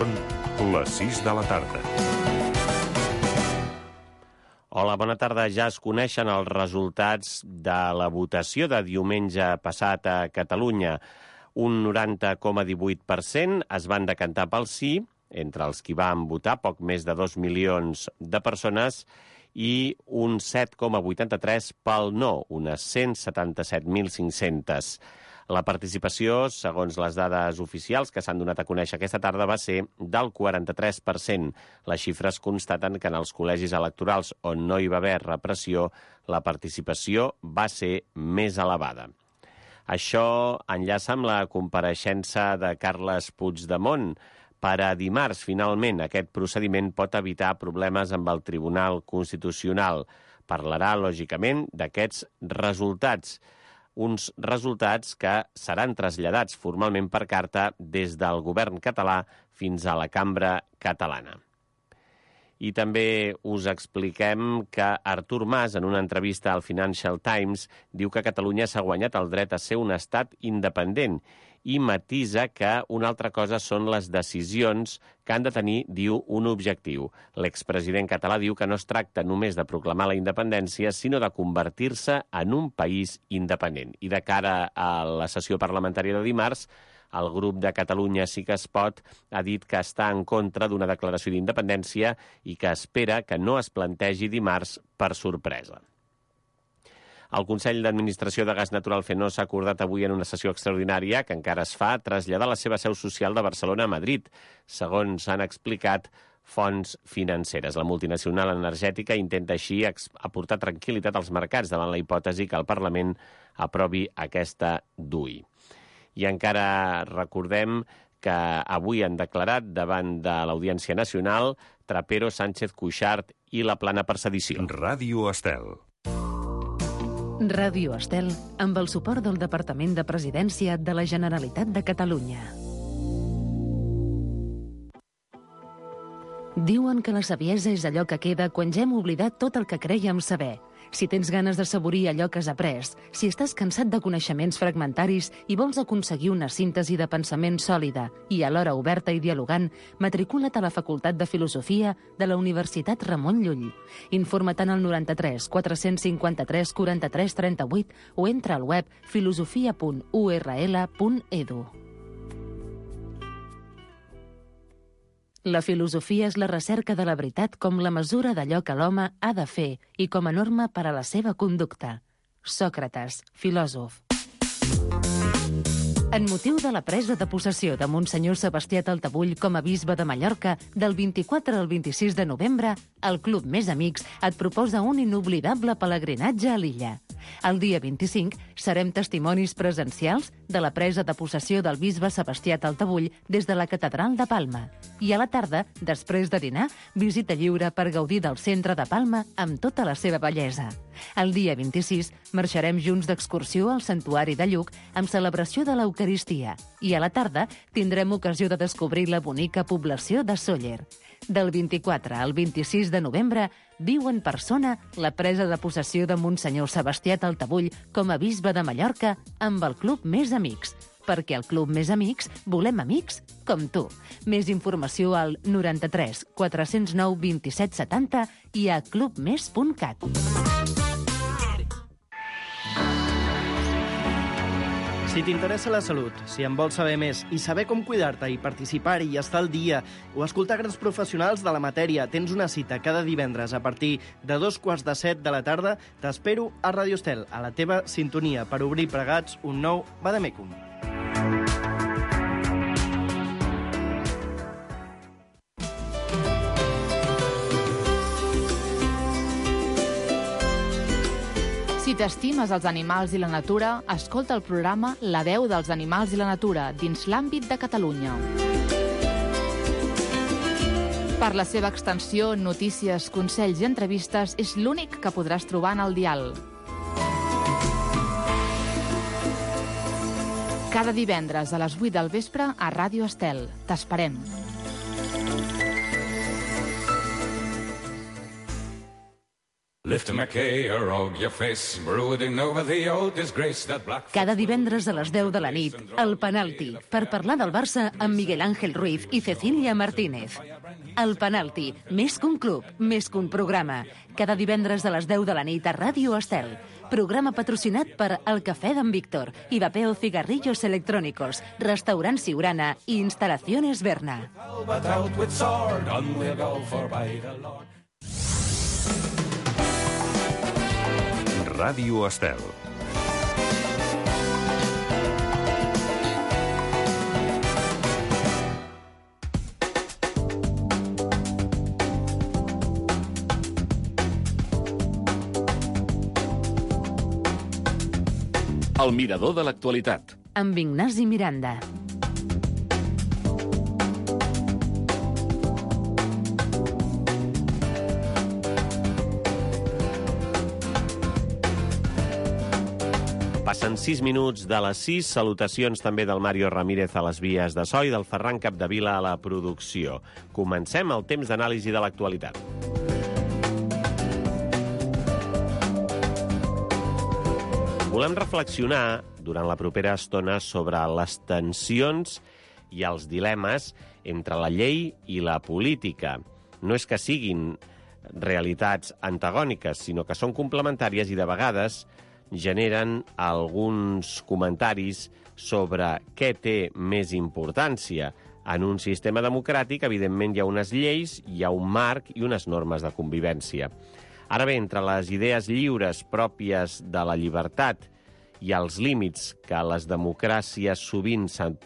Són les 6 de la tarda. Hola, bona tarda. Ja es coneixen els resultats de la votació de diumenge passat a Catalunya. Un 90,18% es van decantar pel sí, entre els qui van votar, poc més de 2 milions de persones, i un 7,83% pel no, unes 177.500. La participació, segons les dades oficials que s'han donat a conèixer aquesta tarda, va ser del 43%. Les xifres constaten que en els col·legis electorals on no hi va haver repressió, la participació va ser més elevada. Això enllaça amb la compareixença de Carles Puigdemont. Per a dimarts, finalment, aquest procediment pot evitar problemes amb el Tribunal Constitucional. Parlarà, lògicament, d'aquests resultats. Uns resultats que seran traslladats formalment per carta des del govern català fins a la cambra catalana. I també us expliquem que Artur Mas, en una entrevista al Financial Times, diu que Catalunya s'ha guanyat el dret a ser un estat independent i matisa que una altra cosa són les decisions que han de tenir, diu, un objectiu. L'expresident català diu que no es tracta només de proclamar la independència, sinó de convertir-se en un país independent. I de cara a la sessió parlamentària de dimarts, el grup de Catalunya Sí que es pot ha dit que està en contra d'una declaració d'independència i que espera que no es plantegi dimarts per sorpresa. El Consell d'Administració de Gas Natural Fenosa ha acordat avui en una sessió extraordinària que encara es fa traslladar la seva seu social de Barcelona a Madrid, segons han explicat fonts financeres. La multinacional energètica intenta així aportar tranquil·litat als mercats davant la hipòtesi que el Parlament aprovi aquesta DUI. I encara recordem que avui han declarat davant de l'Audiència Nacional Trapero, Sánchez Cuixart i la Plana per sedició. Ràdio Estel. Ràdio Estel, amb el suport del Departament de Presidència de la Generalitat de Catalunya. Diuen que la saviesa és allò que queda quan ja hem oblidat tot el que crèiem saber. Si tens ganes d'assaborir allò que has après, si estàs cansat de coneixements fragmentaris i vols aconseguir una síntesi de pensament sòlida i alhora oberta i dialogant, matricula't a la Facultat de Filosofia de la Universitat Ramon Llull. Informa't al 93 453 43 38 o entra al web filosofia.url.edu. La filosofia és la recerca de la veritat com la mesura d'allò que l'home ha de fer i com a norma per a la seva conducta. Sòcrates, filòsof. En motiu de la presa de possessió de Monsenyor Sebastià Taltabull com a bisbe de Mallorca del 24 al 26 de novembre, el Club Més Amics et proposa un inoblidable pelegrinatge a l'illa. El dia 25 serem testimonis presencials de la presa de possessió del bisbe Sebastià Taltabull des de la Catedral de Palma. I a la tarda, després de dinar, visita lliure per gaudir del centre de Palma amb tota la seva bellesa. El dia 26 marxarem junts d'excursió al Santuari de Lluc amb celebració de l'Eucaristia. I a la tarda tindrem ocasió de descobrir la bonica població de Sóller. Del 24 al 26 de novembre viu en persona la presa de possessió de Monsenyor Sebastià Taltabull com a bisbe de Mallorca amb el Club Més Amics. Perquè al Club Més Amics volem amics com tu. Més informació al 93 409 27 70 i a clubmes.cat. Si t'interessa la salut, si en vols saber més i saber com cuidar-te i participar-hi i estar al dia o escoltar grans professionals de la matèria, tens una cita cada divendres a partir de 2:15 de la tarda, t'espero a Ràdio Estel, a la teva sintonia, per obrir plegats un nou Vademecum. Si t'estimes els animals i la natura, escolta el programa La veu dels animals i la natura dins l'àmbit de Catalunya. Per la seva extensió, notícies, consells i entrevistes, és l'únic que podràs trobar en el dial. Cada divendres a les 8 del vespre a Ràdio Estel. T'esperem. Cada divendres a les 10 de la nit, El Penalti, per parlar del Barça amb Miguel Ángel Ruiz i Cecília Martínez. El Penalti, més que un club, més que un programa. Cada divendres a les 10 de la nit a Ràdio Estel. Programa patrocinat per El Cafè d'en Víctor, Ivapeo Cigarrillos Electrónicos, Restaurant Siurana i Instalaciones Berna. Ràdio Estel. El mirador de l'actualitat. Amb Ignasi Miranda. Passen 6 minuts de les 6. Salutacions també del Mario Ramírez a les vies de so i del Ferran Capdevila a la producció. Comencem el temps d'anàlisi de l'actualitat. Volem reflexionar durant la propera estona sobre les tensions i els dilemes entre la llei i la política. No és que siguin realitats antagòniques, sinó que són complementàries i de vegades generen alguns comentaris sobre què té més importància. En un sistema democràtic, evidentment, hi ha unes lleis, hi ha un marc i unes normes de convivència. Ara bé, entre les idees lliures pròpies de la llibertat i els límits que les democràcies sovint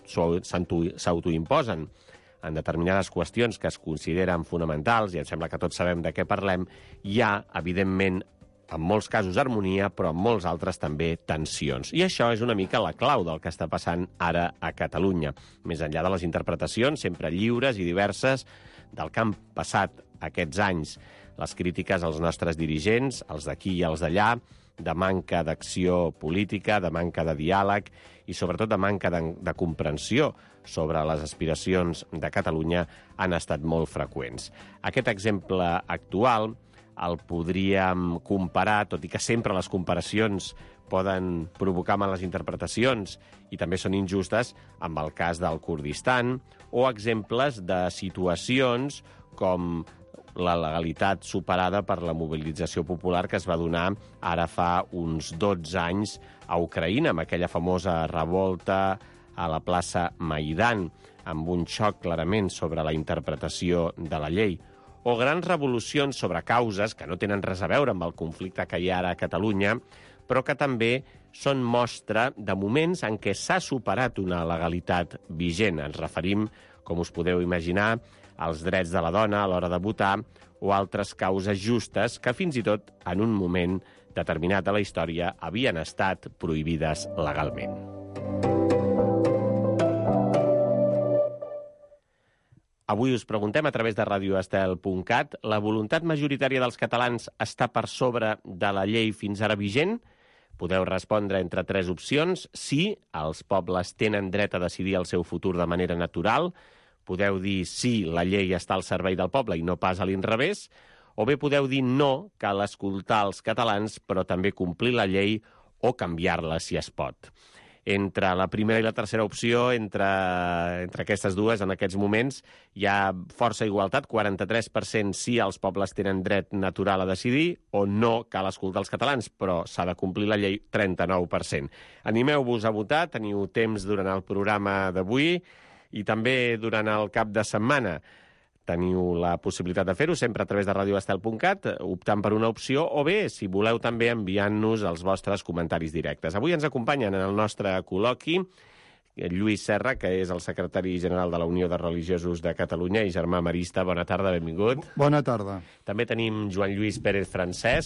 s'autoimposen en determinades qüestions que es consideren fonamentals, i em sembla que tots sabem de què parlem, hi ha, evidentment, en molts casos harmonia, però en molts altres també tensions. I això és una mica la clau del que està passant ara a Catalunya. Més enllà de les interpretacions, sempre lliures i diverses, del que han passat aquests anys. Les crítiques als nostres dirigents, els d'aquí i els d'allà, de manca d'acció política, de manca de diàleg i sobretot de manca de comprensió sobre les aspiracions de Catalunya han estat molt freqüents. Aquest exemple actual el podríem comparar, tot i que sempre les comparacions poden provocar males interpretacions i també són injustes, amb el cas del Kurdistan, o exemples de situacions com la legalitat superada per la mobilització popular que es va donar ara fa uns 12 anys a Ucraïna, amb aquella famosa revolta a la plaça Maidan, amb un xoc clarament sobre la interpretació de la llei, o grans revolucions sobre causes que no tenen res a veure amb el conflicte que hi ha ara a Catalunya, però que també són mostra de moments en què s'ha superat una legalitat vigent. Ens referim, com us podeu imaginar, als drets de la dona a l'hora de votar o altres causes justes que fins i tot en un moment determinat de la història havien estat prohibides legalment. Avui us preguntem a través de radioestel.cat: la voluntat majoritària dels catalans està per sobre de la llei fins ara vigent? Podeu respondre entre 3 opcions. Sí, els pobles tenen dret a decidir el seu futur de manera natural. Podeu dir sí, la llei està al servei del poble i no pas a l'inrevés. O bé podeu dir no, cal escoltar els catalans, però també complir la llei o canviar-la si es pot. Entre la primera i la tercera opció, entre aquestes dues, en aquests moments, hi ha força igualtat, 43% sí, els pobles tenen dret natural a decidir, o no, cal escoltar els catalans, però s'ha de complir la llei, 39%. Animeu-vos a votar, teniu temps durant el programa d'avui i també durant el cap de setmana. Teniu la possibilitat de fer-ho sempre a través de radioestel.cat, optant per una opció, o bé, si voleu, també enviant-nos els vostres comentaris directes. Avui ens acompanyen en el nostre col·loqui Lluís Serra, que és el secretari general de la Unió de Religiosos de Catalunya i germà marista. Bona tarda, benvingut. Bona tarda. També tenim Joan Lluís Pérez Francesc,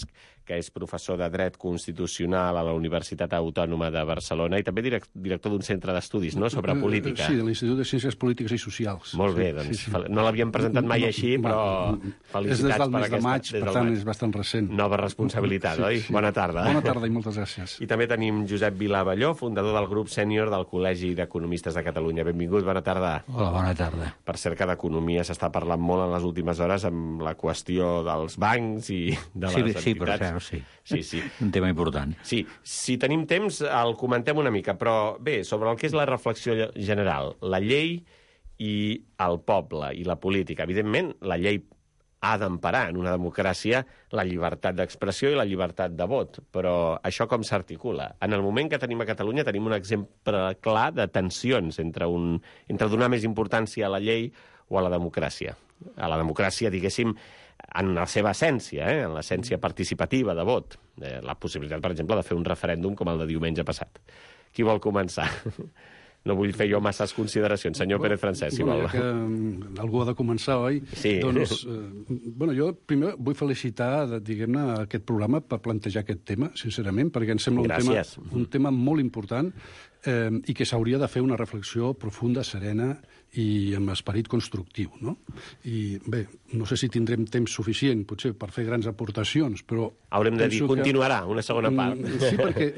que és professor de Dret Constitucional a la Universitat Autònoma de Barcelona i també director d'un centre d'estudis, no?, sobre política. Sí, de l'Institut de Ciències Polítiques i Socials. Molt bé, doncs no l'havíem presentat mai així, però felicitats és des del per mes de maig, per tant és bastant recent. Nova responsabilitat, oi? Bona tarda. Bona tarda i moltes gràcies. I també tenim Josep Vilavalló, fundador del grup sènior del Col·legi d'Economistes de Catalunya. Benvingut, bona tarda. Hola, bona tarda. Per cert que d'economia s'està parlant molt en les últimes hores amb la qüestió dels bancs i de les entitats. Sí, per cert, sí. Sí. Un tema important. Sí, si tenim temps el comentem una mica, però bé, sobre el que és la reflexió general, la llei i el poble i la política. Evidentment, la llei ha d'emparar en una democràcia la llibertat d'expressió i la llibertat de vot, però això com s'articula? En el moment que tenim a Catalunya tenim un exemple clar de tensions entre donar més importància a la llei o a la democràcia. A la democràcia, diguéssim, en la seva essència, en l'essència participativa de vot. La possibilitat, per exemple, de fer un referèndum com el de diumenge passat. Qui vol començar? No vull fer jo masses consideracions. Senyor Pérez Francesc, si vol. Que algú ha de començar, oi? Sí. Doncs, jo primer vull felicitar, diguem-ne, aquest programa per plantejar aquest tema, sincerament, perquè em sembla un tema molt important i que s'hauria de fer una reflexió profunda, serena i amb esperit constructiu, no? I bé, no sé si tindrem temps suficient, potser, per fer grans aportacions, però... Haurem de dir, continuarà, una segona part. Sí, perquè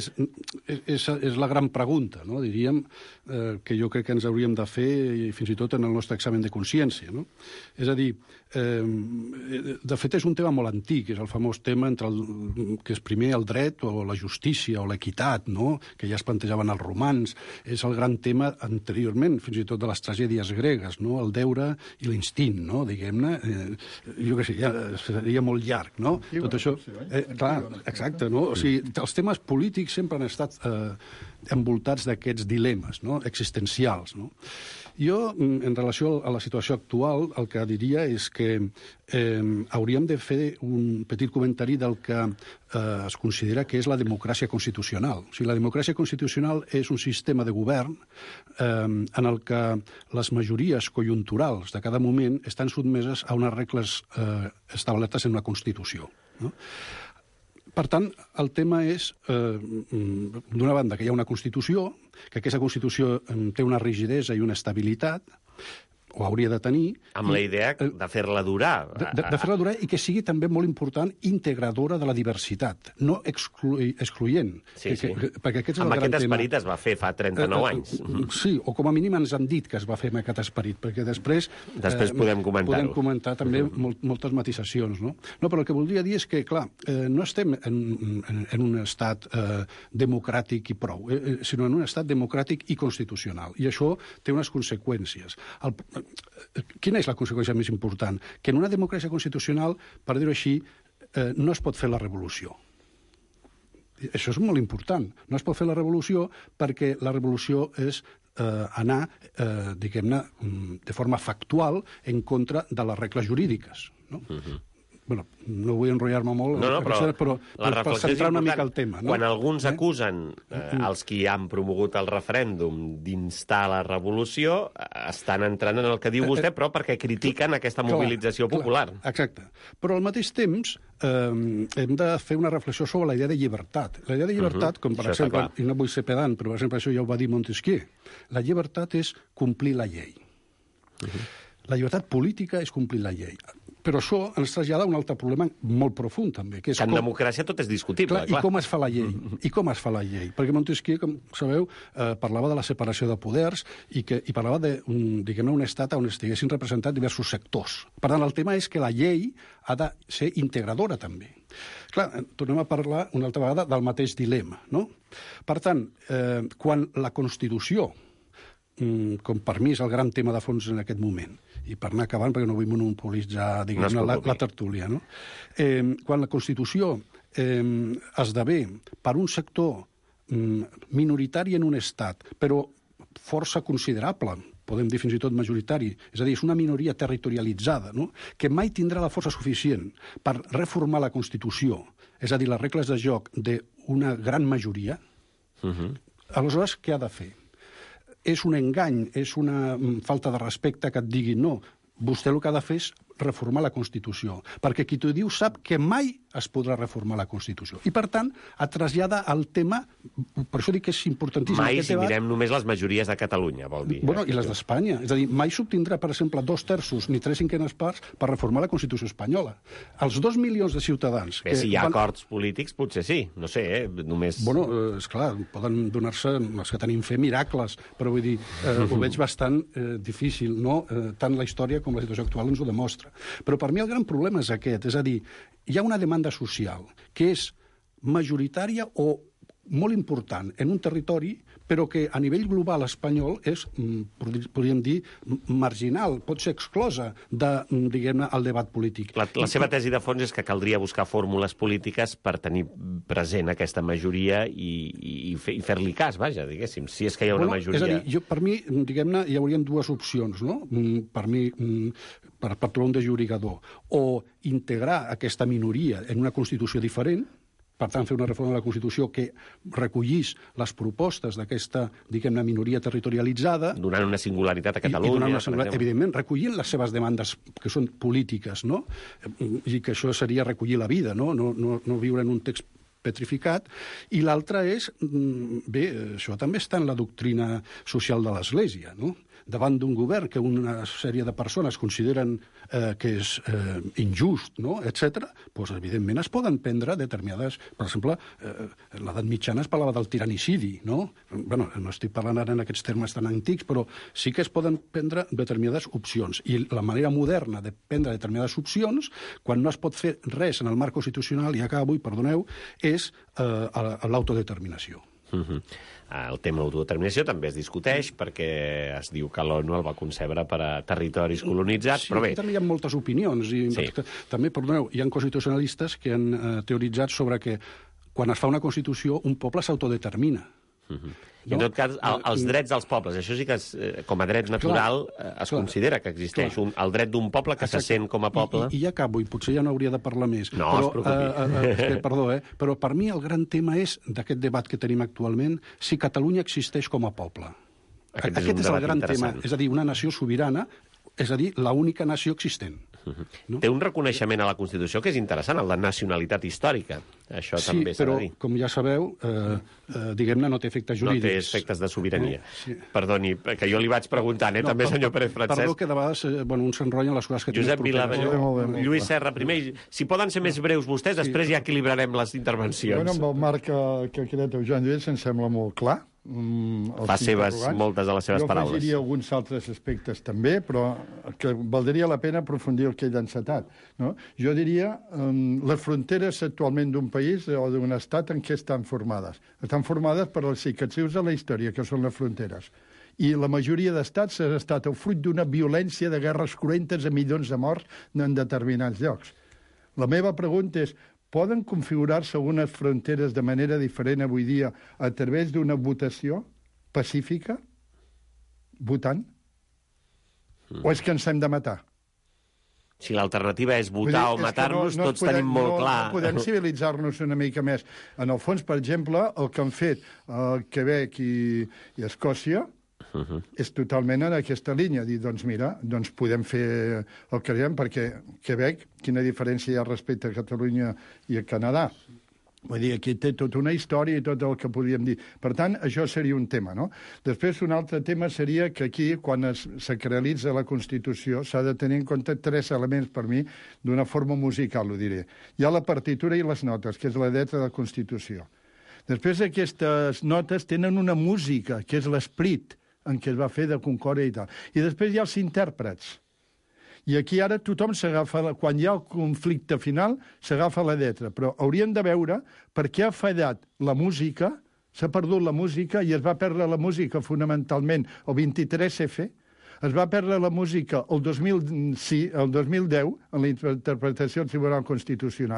és la gran pregunta, no? Diríem que jo crec que ens hauríem de fer, fins i tot en el nostre examen de consciència, no? És a dir, de fet és un tema molt antic, és el famós tema entre que és primer el dret o la justícia o l'equitat, no?, que ja es plantejaven els romans, és el gran tema anteriorment, fins i tot de les tragèdies gregues, no?, el deure i l'instint, no?, diguem-ne, jo què sé, ja seria molt llarg, no?, tot això... Clar, exacte, no?, o sigui, els temes polítics sempre han estat envoltats d'aquests dilemes, no?, existencials, no? Jo, en relació a la situació actual, el que diria és que hauríem de fer un petit comentari del que es considera que és la democràcia constitucional. O sigui, la democràcia constitucional és un sistema de govern en el que les majories conjunturals de cada moment estan sotmeses a unes regles establertes en una Constitució, no? Per tant, el tema és, d'una banda, que hi ha una Constitució, que aquesta Constitució té una rigidesa i una estabilitat, o hauria de tenir... Amb la idea de fer-la durar. De fer-la durar i que sigui també molt important integradora de la diversitat, no excloent. Sí. Perquè aquest és amb el gran aquest tema. esperit es va fer fa 39 anys. Sí, o com a mínim ens han dit que es va fer amb aquest esperit, perquè després podem comentar-ho. Podem comentar també moltes matisacions, no? No, però el que voldria dir és que, clar, no estem en un estat democràtic i prou, sinó en un estat democràtic i constitucional. I això té unes conseqüències. Quina és la conseqüència més important? Que en una democràcia constitucional, per dir-ho així, no es pot fer la revolució. Això és molt important. No es pot fer la revolució perquè la revolució és anar, diguem-ne, de forma factual en contra de les regles jurídiques, no? Bueno, no vull enrotllar-me molt, però per centrar una mica el tema, no? Quan alguns acusen els qui han promogut el referèndum d'instar la revolució, estan entrant en el que diu vostè, però perquè critiquen aquesta mobilització popular. Exacte. Però al mateix temps hem de fer una reflexió sobre la idea de llibertat. La idea de llibertat, com per exemple, i no vull ser pedant, però per exemple això ja ho va dir Montesquieu, la llibertat és complir la llei. La llibertat política és complir la llei. Però això ens trasllada a un altre problema molt profund, també. Que en democràcia tot és discutible, clar. I com es fa la llei? I com es fa la llei? Perquè Montesquieu, com sabeu, parlava de la separació de poders i parlava d'un estat on estiguessin representats diversos sectors. Per tant, el tema és que la llei ha de ser integradora, també. Clar, tornem a parlar una altra vegada del mateix dilema, no? Per tant, quan la Constitució, com per mi és el gran tema de fons en aquest moment, i per anar acabant, perquè no vull monopolitzar la tertúlia, no? Quan la Constitució esdevé per un sector minoritari en un estat, però força considerable, podem dir fins i tot majoritari, és a dir, és una minoria territorialitzada, no?, que mai tindrà la força suficient per reformar la Constitució, és a dir, les regles de joc d'una gran majoria, aleshores què ha de fer? És un engany, és una falta de respecte que et digui no, vostè el que ha de fer és reformar la Constitució, perquè qui t'ho diu sap que mai es podrà reformar la Constitució. I, per tant, et trasllada al tema, per això dic que és importantíssim Mai aquest si debat. mirem només les majories de Catalunya, vol dir. Bueno, i les d'Espanya. És a dir, mai s'obtindrà, per exemple, 2/3 ni 3/5 parts per reformar la Constitució espanyola. Els 2 milions de ciutadans... Bé, si hi ha acords polítics, potser sí. No sé, només... Bueno, esclar, poden donar-se, els que tenim fe, miracles, però vull dir, ho veig bastant difícil, no? Tant la història com la situació actual ens ho demostra. Però per mi el gran problema és aquest, és a dir, hi ha una demanda social que és majoritària o molt important en un territori, però que a nivell global espanyol és, podríem dir, marginal, pot ser exclosa diguem-ne, el debat polític. La seva tesi de fons és que caldria buscar fórmules polítiques per tenir present aquesta majoria i fer-li cas, vaja, diguéssim, si és que hi ha una majoria. És a dir, per mi, diguem-ne, hi haurien dues opcions, no? Per mi, per trobar un desllorigador, o integrar aquesta minoria en una Constitució diferent, per tant, fer una reforma de la Constitució que recollís les propostes d'aquesta, diguem-ne, minoria territorialitzada. Donant una singularitat a Catalunya. Evidentment, recollint les seves demandes que són polítiques, no? I que això seria recollir la vida, no viure en un text petrificat. I l'altre és, bé, això també està en la doctrina social de l'Església, no? Davant d'un govern que una sèrie de persones consideren que és injust, no? etc., doncs, evidentment, es poden prendre determinades... Per exemple, a l'edat mitjana es parlava del tiranicidi, no? Bueno, no estic parlant ara en aquests termes tan antics, però sí que es poden prendre determinades opcions. I la manera moderna de prendre determinades opcions, quan no es pot fer res en el marc constitucional, i acabo, i perdoneu, és l'autodeterminació. El tema de l'autodeterminació també es discuteix perquè es diu que l'ONU el va concebre per a territoris colonitzats, però bé... Sí, també hi ha moltes opinions. I també, perdoneu, hi ha constitucionalistes que han teoritzat sobre que quan es fa una Constitució un poble s'autodetermina. I en tot cas, els drets dels pobles, això sí que com a dret natural es considera que existeix el dret d'un poble que se sent com a poble. I ja acabo, i potser ja no hauria de parlar més. No, es preocupi. Perdó, però per mi el gran tema és, d'aquest debat que tenim actualment, si Catalunya existeix com a poble. Aquest és el gran tema, és a dir, una nació sobirana, és a dir, l'única nació existent. No? Té un reconeixement a la Constitució que és interessant, el de nacionalitat històrica. Això també s'ha de dir. Sí, però, com ja sabeu, diguem-ne, no té efectes jurídics. No té efectes de sobirania. Sí. Perdoni, que jo li vaig preguntant, també, senyor Pérez Francesc. Perdó, que de vegades un s'enrotlla en les coses que tens Josep Vilavelló, Lluís Serra, primer, si poden ser més breus vostès, després ja equilibrarem les intervencions. Bueno, amb el marc que ha creat el Joan Lluís em sembla molt clar. Fa seves moltes de les seves paraules. Jo afegiria alguns altres aspectes també, però que valdria la pena aprofundir el que ell ha encetat. No? Jo diria les fronteres actualment d'un país o d'un estat en què estan formades. Estan formades per els cicatrius de la història, que són les fronteres. I la majoria d'estats ha estat el fruit d'una violència de guerres cruentes a milions de morts en determinats llocs. La meva pregunta és: poden configurar-se algunes fronteres de manera diferent avui dia a través d'una votació pacífica, votant? O és que ens hem de matar? Si l'alternativa és votar o matar-nos, tots tenim molt clar. No podem civilitzar-nos una mica més. En el fons, per exemple, el que han fet Quebec i Escòcia és totalment en aquesta línia. Dir, doncs mira, doncs podem fer el que diem, perquè Quebec, quina diferència hi ha respecte a Catalunya i a Canadà? Vull dir, aquí té tota una història i tot el que podíem dir. Per tant, això seria un tema, no? Després, un altre tema seria que aquí, quan es sacralitza la Constitució, s'ha de tenir en compte 3 elements, per mi, d'una forma musical, ho diré. Hi ha la partitura i les notes, que és la lletra de la Constitució. Després, aquestes notes tenen una música, que és l'esperit en què es va fer de concòrdia i tal. I després hi ha els intèrprets. I aquí ara tothom s'agafa, quan hi ha el conflicte final, s'agafa la lletra. Però hauríem de veure per què ha fallat la música, s'ha perdut la música i es va perdre la música fonamentalment el 23F, es va perdre la música el 2010 en la interpretació del Tribunal Constitucional,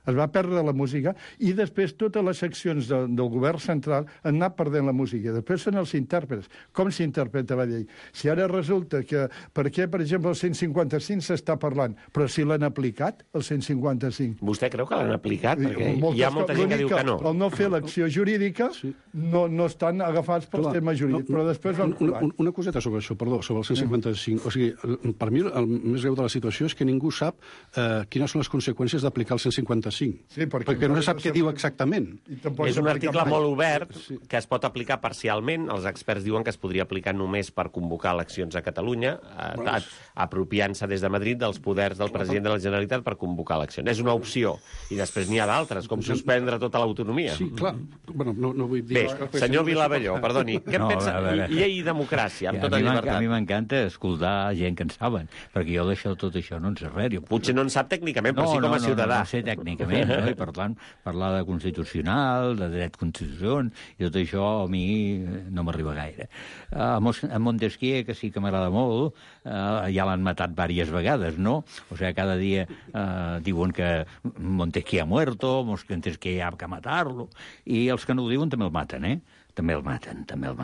Es va perdre la música i després totes les seccions del govern central han anat perdent la música. Després són els intèrprets. Com s'interpreta la llei? Si ara resulta que... Per què, per exemple, el 155 s'està parlant? Però si l'han aplicat, el 155. Vostè creu que l'han aplicat? Perquè hi ha molta gent que diu que no. Al no fer l'acció jurídica no estan agafats pels temes jurídics, però després van colar. Una coseta sobre això, perdó, sobre el 155. O sigui, per mi el més greu de la situació és que ningú sap quines són les conseqüències d'aplicar el 155. Sí, perquè no se sap què diu exactament. És un article molt obert que es pot aplicar parcialment. Els experts diuen que es podria aplicar només per convocar eleccions a Catalunya, apropiant-se des de Madrid dels poders del president de la Generalitat per convocar eleccions. És una opció. I després n'hi ha d'altres, com suspendre tota l'autonomia. Sí, clar. Bueno, no vull dir... Bé, senyor Vilavelló, perdoni, què en pensa? Llei i democràcia, amb tota llibertat. A mi m'encanta escoltar gent que en saben, perquè jo tot això no en sé res. Potser no en sap tècnicament, però sí com a ciutadà. No sé tècnicament, no? I per tant, parlar de constitucional, de dret constitucional, i tot això a mi no m'arriba gaire. A Montesquieu, que sí que m'agrada molt, ja l'han matat diverses vegades, no? O sigui, cada dia diuen que Montesquieu ha muerto, Montesquieu ha que matar-lo, i els que no ho diuen també el maten, També el maten.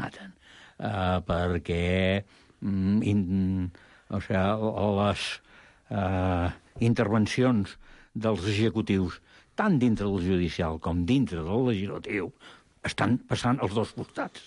Perquè les intervencions dels executius, tant dintre del judicial com dintre del legislatiu, estan passant als dos costats.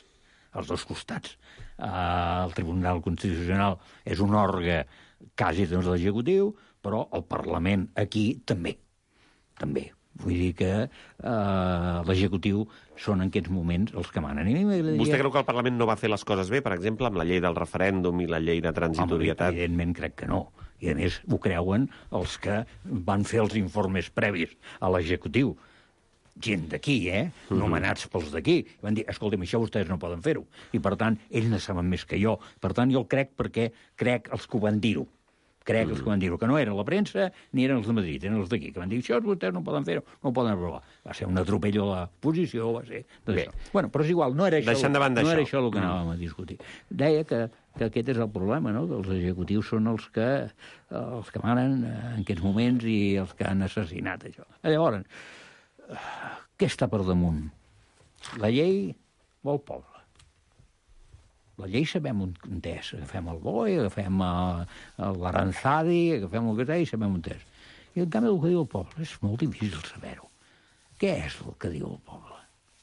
El Tribunal Constitucional és un òrgan quasi de l'executiu, però el Parlament aquí també. Vull dir que l'executiu són en aquests moments els que manen. Vostè creu que el Parlament no va fer les coses bé, per exemple, amb la llei del referèndum i la llei de transitorietat? Home, evidentment crec que no. I a més ho creuen els que van fer els informes previs a l'executiu. Gent d'aquí, nomenats pels d'aquí. Van dir, escolta'm, això vostès no poden fer-ho. I, per tant, ells no saben més que jo. Per tant, jo el crec perquè crec els que ho van dir-ho. Que no eren la premsa ni eren els de Madrid, eren els d'aquí, que van dir, això vostès no poden fer-ho, no ho poden aprovar. Va ser un atropello a la posició, va ser... Bueno, però és igual, no era això el que anàvem a discutir. Deia que aquest és el problema, no?, que els executius són els que manen en aquests moments i els que han assassinat això. Llavors, què està per damunt? La llei o el poble? La llei sabem on és. Agafem el BOE, agafem l'Aranzadi, agafem el que té i sabem on és. I en canvi el que diu el poble és molt difícil saber-ho. Què és el que diu el poble?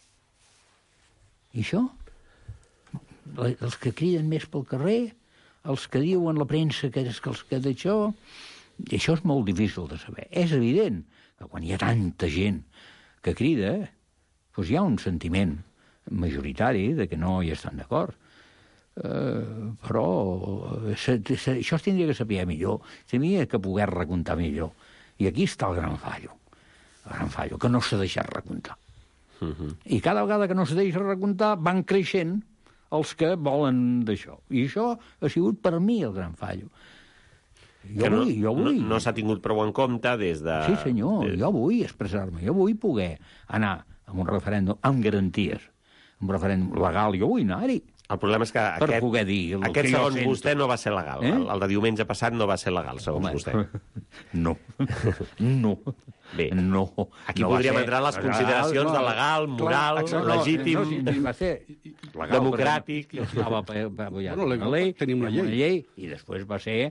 I això? Els que criden més pel carrer, els que diuen la premsa que és els que d'això... I això és molt difícil de saber. És evident que quan hi ha tanta gent que crida, doncs hi ha un sentiment majoritari de que no hi estan d'acord. Però això es tindria que saber millor, tindria que poder recomptar millor. I aquí està el gran fallo, que no s'ha deixat recomptar. I cada vegada que no s'ha deixat recomptar van creixent els que volen d'això. I això ha sigut per mi el gran fallo. Jo vull. No s'ha tingut prou en compte des de... Sí, senyor, jo vull expressar-me, jo vull poder anar a un referèndum amb garanties, un referèndum legal, jo vull anar-hi. El problema és que aquest segons vostè no va ser legal. El de diumenge passat no va ser legal, segons vostè. No. Bé, no. Aquí podríem entrar en les consideracions de legal, moral, legítim, democràtic... Tenim una llei. I després va ser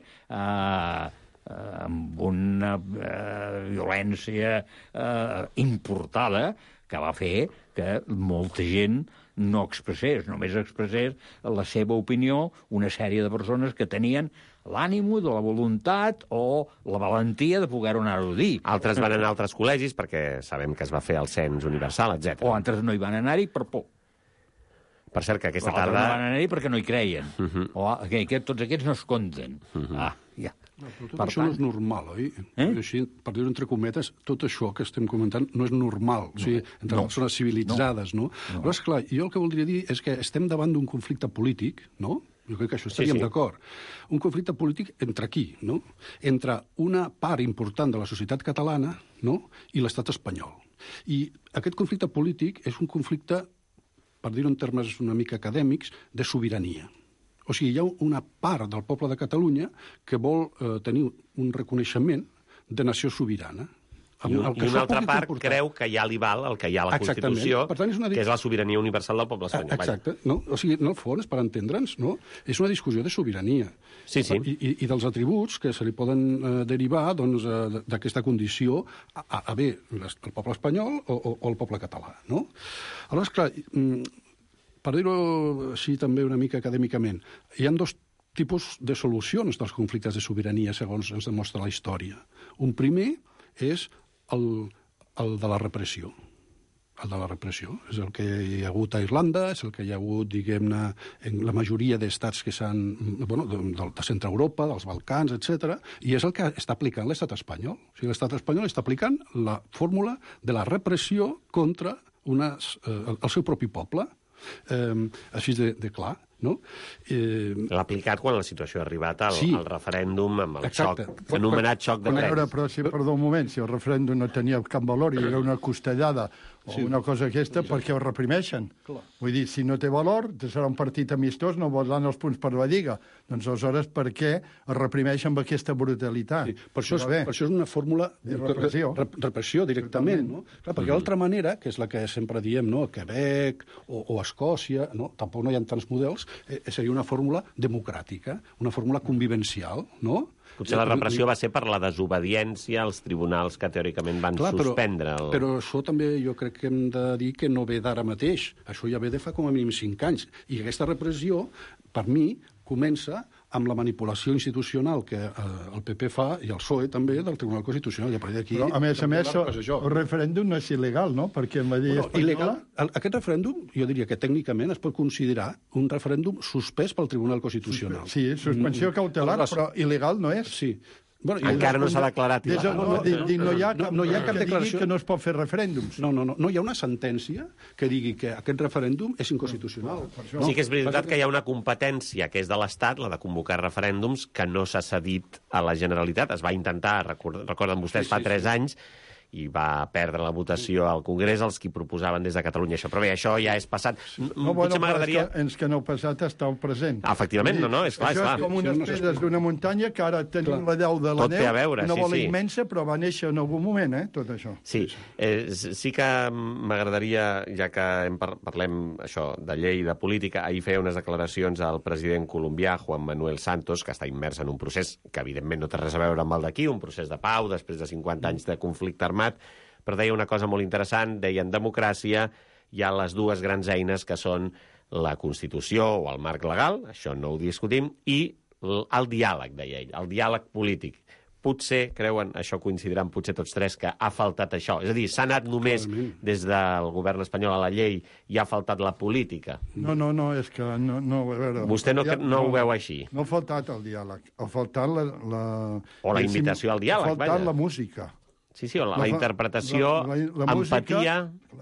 amb una violència importada que va fer que molta gent no expressés, només expressés la seva opinió una sèrie de persones que tenien l'ànimo de la voluntat o la valentia de poder-ho anar-ho dir. Altres van anar a altres col·legis perquè sabem que es va fer el cens universal, etc. O altres no hi van anar-hi per por. Per cert, que aquesta tarda... No van anar-hi perquè no hi creien. O que tots aquests no es compten. Ja. Però tot això no és normal, oi? Així, per dir-ho entre cometes, tot això que estem comentant no és normal. O sigui, entre persones civilitzades, no? Però, esclar, jo el que voldria dir és que estem davant d'un conflicte polític, no? Jo crec que això estaríem d'acord. Un conflicte polític entre qui, no? Entre una part important de la societat catalana, no?, i l'estat espanyol. I aquest conflicte polític és un conflicte, per dir-ho en termes una mica acadèmics, de sobirania. O sigui, hi ha una part del poble de Catalunya que vol tenir un reconeixement de nació sobirana. I una altra part creu que ja li val el que hi ha a la Constitució, que és la sobirania universal del poble espanyol. Exacte. No? O sigui, en el fons, per entendre'ns, no? És una discussió de sobirania. Sí. I dels atributs que se li poden derivar doncs, d'aquesta condició a bé el poble espanyol o el poble català. No? Aleshores, clar, per dir-ho així també una mica acadèmicament, hi ha dos tipus de solucions dels conflictes de sobirania, segons ens demostra la història. Un primer és el de la repressió. El de la repressió. És el que hi ha hagut a Irlanda, és el que hi ha hagut, diguem-ne, en la majoria d'estats que s'han... de centre Europa, dels Balcans, etc. I és el que està aplicant l'estat espanyol. O sigui, l'estat espanyol està aplicant la fórmula de la repressió contra el seu propi poble. Així de clar, no? L'ha aplicat quan la situació ha arribat al referèndum amb el xoc, anomenat xoc de trens. Però, perdó un moment, si el referèndum no tenia cap valor i era una costellada o una cosa aquesta, per què ho reprimeixen? Vull dir, si no té valor, serà un partit amistós, no volen els punts per la Lliga. Doncs aleshores, per què es reprimeixen amb aquesta brutalitat? Per això és una fórmula de repressió directament, no? Clar, perquè l'altra manera, que és la que sempre diem, no? Quebec o Escòcia, no? Tampoc no hi ha tants models, seria una fórmula democràtica, una fórmula convivencial, no? Potser la repressió va ser per la desobediència als tribunals que teòricament van suspendre. Però això també jo crec que hem de dir que no ve d'ara mateix. Això ja ve de fa com a mínim 5 anys. I aquesta repressió, per mi, comença amb la manipulació institucional que el PP fa, i el PSOE també, del Tribunal Constitucional. I a partir d'aquí... Però, a més, el referèndum no és il·legal, no? Perquè en la llei espanyola... Aquest referèndum, jo diria que tècnicament es pot considerar un referèndum suspès pel Tribunal Constitucional. Sí, suspensió cautelar, però il·legal no és. Sí. Bueno, encara no s'ha declarat il·legal. No hi ha cap declaració que no es pot fer referèndums. No hi ha una sentència que digui que aquest referèndum és inconstitucional. Sí que és veritat que hi ha una competència que és de l'Estat, la de convocar referèndums, que no s'ha cedit a la Generalitat. Es va intentar, recorden vostès, fa 3 anys, i va perdre la votació al Congrés els qui proposaven des de Catalunya això. Però bé, això ja és passat. Potser m'agradaria... És que no passat està el present. Efectivament, és clar. Això és com unes pedres d'una muntanya que ara tenim la deu de la neu, una bola immensa, però va néixer en algun moment, tot això. Sí, sí que m'agradaria, ja que parlem això de llei i de política, ahir feia unes declaracions al president colombià, Juan Manuel Santos, que està immers en un procés que evidentment no té res a veure amb el d'aquí, un procés de pau després de 50 anys de conflicte armat, però deia una cosa molt interessant, deia en democràcia hi ha les dues grans eines que són la Constitució o el marc legal, això no ho discutim, i el diàleg, deia ell, el diàleg polític. Potser, creuen, això coincidiran potser tots tres, que ha faltat això. És a dir, s'ha anat només des del govern espanyol a la llei i ha faltat la política. No, és que no a veure... Vostè no ho veu així? No ha faltat el diàleg, ha faltat la... O la invitació al diàleg, ha faltat la música. Sí, o la interpretació, empatia...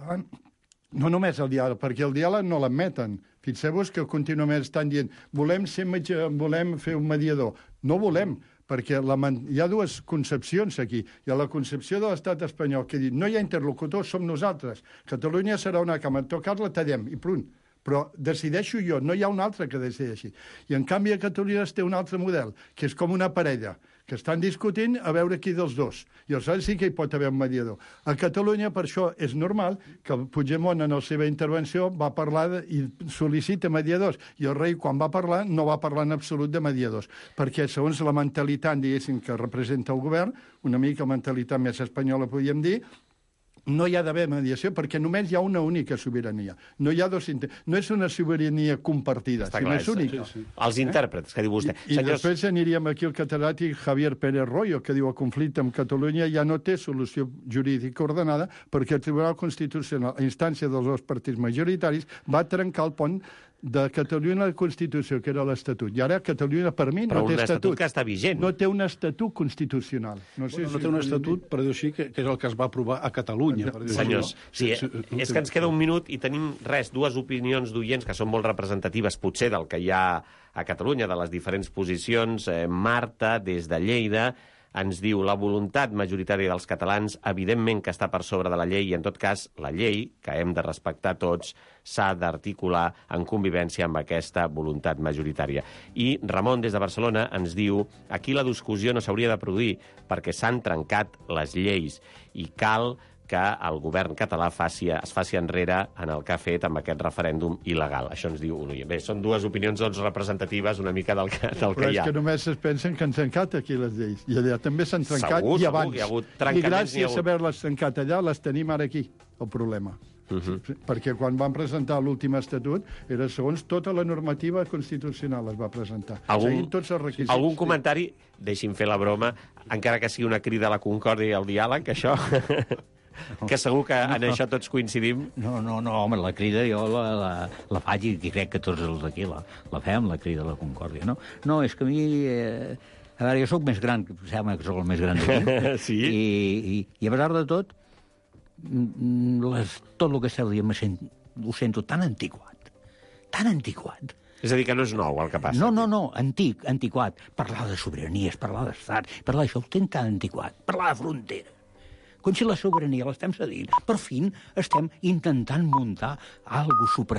No només el diàleg, perquè el diàleg no l'admeten. Fixeu-vos que contínuament estan dient volem fer un mediador. No volem, perquè hi ha dues concepcions aquí. Hi ha la concepció de l'estat espanyol que diu no hi ha interlocutors, som nosaltres. Catalunya serà una cama, tocar-la tallem, i punt. Però decideixo jo, no hi ha un altre que decideixi. I en canvi a Catalunya es té un altre model, que és com una parella, que estan discutint a veure qui dels dos. I aleshores sí que hi pot haver un mediador. A Catalunya, per això, és normal que Puigdemont, en la seva intervenció, va parlar i sol·licita mediadors. I el rei, quan va parlar, no va parlar en absolut de mediadors. Perquè, segons la mentalitat, diguéssim, que representa el govern, una mica mentalitat més espanyola, podríem dir, no hi ha d'haver mediació, perquè només hi ha una única sobirania. No hi ha no és una sobirania compartida, sinó és única. Els intèrprets, que diu vostè. I després aniríem aquí al catedràtic Javier Pérez Royo, que diu el conflicte amb Catalunya ja no té solució jurídica ordenada perquè el Tribunal Constitucional, a instància dels dos partits majoritaris, va trencar el pont de Catalunya a la Constitució, que era l'Estatut. I ara Catalunya, per mi, no té estatut. Però un estatut que està vigent. No té un estatut constitucional. No té un estatut, per dir així, que és el que es va aprovar a Catalunya. Senyors, sí, és que ens queda un minut i tenim dues opinions d'oients que són molt representatives, potser, del que hi ha a Catalunya, de les diferents posicions. Marta, des de Lleida, ens diu la voluntat majoritària dels catalans, evidentment que està per sobre de la llei, i en tot cas la llei, que hem de respectar tots, s'ha d'articular en convivència amb aquesta voluntat majoritària. I Ramon, des de Barcelona, ens diu aquí la discussió no s'hauria de produir perquè s'han trencat les lleis i cal que el govern català es faci enrere en el que ha fet amb aquest referèndum il·legal. Això ens diu un oient. Bé, són dues opinions representatives una mica del que hi ha. Però és que només es pensen que han trencat aquí les lleis. I allà també s'han trencat segur, i abans. Hi ha hagut I gràcies a haver-les trencat allà, les tenim ara aquí, el problema. Perquè quan van presentar l'últim estatut era segons tota la normativa constitucional es va presentar. Seguint tots els requisits. Algun comentari? Deixi'm fer la broma, encara que sigui una crida a la concòrdia i al diàleg, això... que segur que en això tots coincidim. No, home, la crida jo la faig i crec que tots els d'aquí la fem, la crida a la concòrdia, no? No, és que a mi... a veure, jo sóc més gran, sembla que sóc el més gran d'aquí. Sí? I a pesar de tot, tot el que esteu dient ho sento tan antiquat, tan antiquat. És a dir, que no és nou el que passa. No, antiquat. Parlar de sobiranies, parlar d'estat, parlar d'això ho tenc tan antiquat. Parlar de frontera. Com si la sobirania l'estem cedint. Per fi estem intentant muntar alguna cosa